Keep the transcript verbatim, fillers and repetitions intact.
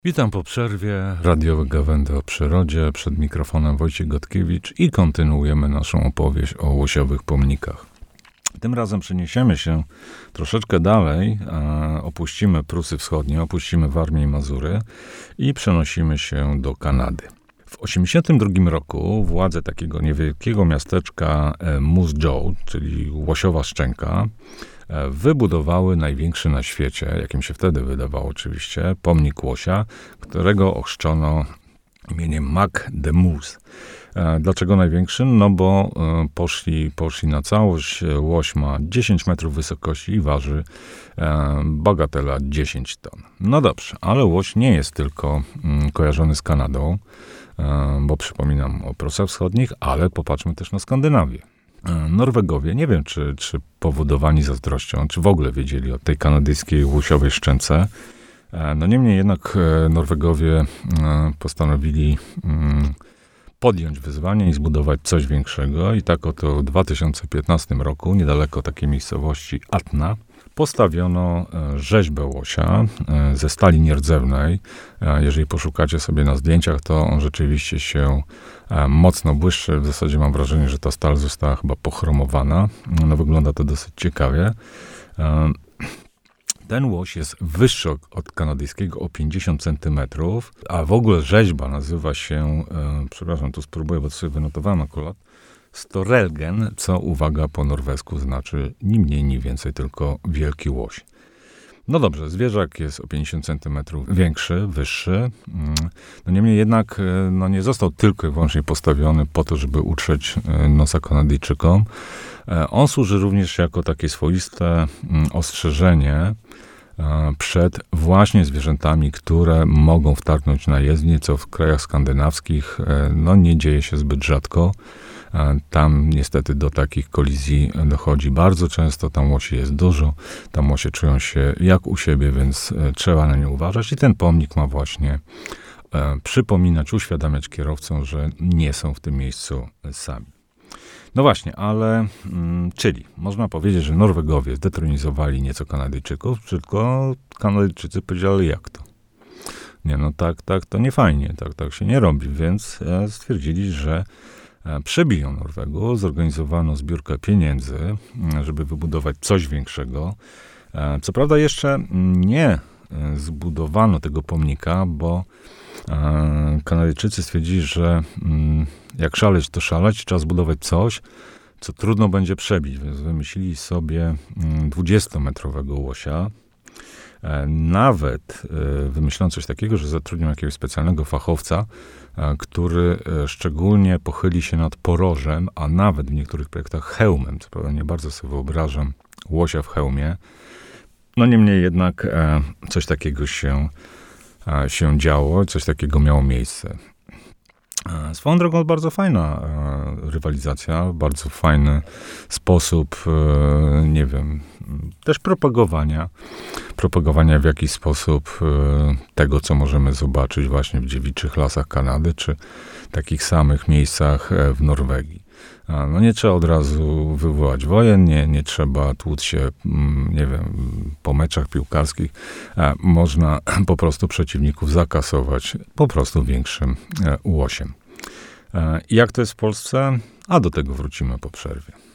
Witam po przerwie. Radiowe Gawędy o przyrodzie. Przed mikrofonem Wojciech Gotkiewicz i kontynuujemy naszą opowieść o łosiowych pomnikach. Tym razem przeniesiemy się troszeczkę dalej, e, opuścimy Prusy Wschodnie, opuścimy Warmię i Mazury i przenosimy się do Kanady. W osiemdziesiątym drugim roku władze takiego niewielkiego miasteczka e, Moose Jaw, czyli Łosiowa Szczęka, e, wybudowały największy na świecie, jakim się wtedy wydawało oczywiście, pomnik łosia, którego ochrzczono imieniem Mac the Moose. E, dlaczego największy? No bo e, poszli, poszli na całość. Łoś ma dziesięć metrów wysokości i waży e, bagatela dziesięć ton. No dobrze, ale łoś nie jest tylko mm, kojarzony z Kanadą, e, bo przypominam o Prusach Wschodnich, ale popatrzmy też na Skandynawię. E, Norwegowie, nie wiem czy, czy powodowani zazdrością, czy w ogóle wiedzieli o tej kanadyjskiej łosiowej szczęce. E, no niemniej jednak e, Norwegowie e, postanowili mm, podjąć wyzwanie i zbudować coś większego. I tak oto w dwa tysiące piętnastym roku, niedaleko takiej miejscowości Atna, postawiono rzeźbę łosia ze stali nierdzewnej. Jeżeli poszukacie sobie na zdjęciach, to on rzeczywiście się mocno błyszczy. W zasadzie mam wrażenie, że ta stal została chyba pochromowana. No, wygląda to dosyć ciekawie. Ten łoś jest wyższy od kanadyjskiego o pięćdziesiąt centymetrów, a w ogóle rzeźba nazywa się, e, przepraszam, tu spróbuję, bo to sobie wynotowałem akurat, Storelgen, co, uwaga, po norwesku znaczy ni mniej, ni więcej, tylko wielki łoś. No dobrze, zwierzak jest o pięćdziesiąt centymetrów większy, wyższy. No niemniej jednak no nie został tylko i wyłącznie postawiony po to, żeby utrzeć nosa Kanadyjczykom. On służy również jako takie swoiste ostrzeżenie przed właśnie zwierzętami, które mogą wtargnąć na jezdnię, co w krajach skandynawskich no nie dzieje się zbyt rzadko. Tam niestety do takich kolizji dochodzi bardzo często, tam łosi jest dużo, tam łosie czują się jak u siebie, więc trzeba na nie uważać i ten pomnik ma właśnie e, przypominać, uświadamiać kierowcom, że nie są w tym miejscu sami. No właśnie, ale mm, czyli można powiedzieć, że Norwegowie zdetronizowali nieco Kanadyjczyków, tylko Kanadyjczycy powiedzieli, jak to? Nie, no tak, tak, to nie fajnie, tak, tak się nie robi, więc e, stwierdzili, że przebiją Norwegów, zorganizowano zbiórkę pieniędzy, żeby wybudować coś większego. Co prawda jeszcze nie zbudowano tego pomnika, bo Kanadyjczycy stwierdzili, że jak szaleć, to szaleć, trzeba zbudować coś, co trudno będzie przebić, więc wymyślili sobie dwudziestometrowego łosia. Nawet wymyślono coś takiego, że zatrudnią jakiegoś specjalnego fachowca, który szczególnie pochyli się nad porożem, a nawet w niektórych projektach hełmem. Co prawda nie bardzo sobie wyobrażam łosia w hełmie. No niemniej jednak coś takiego się, się działo, coś takiego miało miejsce. Swoją drogą bardzo fajna rywalizacja, bardzo fajny sposób, nie wiem, też propagowania, propagowania w jakiś sposób tego, co możemy zobaczyć właśnie w dziewiczych lasach Kanady, czy takich samych miejscach w Norwegii. No nie trzeba od razu wywołać wojen, nie, nie trzeba tłuc się, nie wiem, po meczach piłkarskich. Można po prostu przeciwników zakasować po prostu większym łosiem. Jak to jest w Polsce? A do tego wrócimy po przerwie.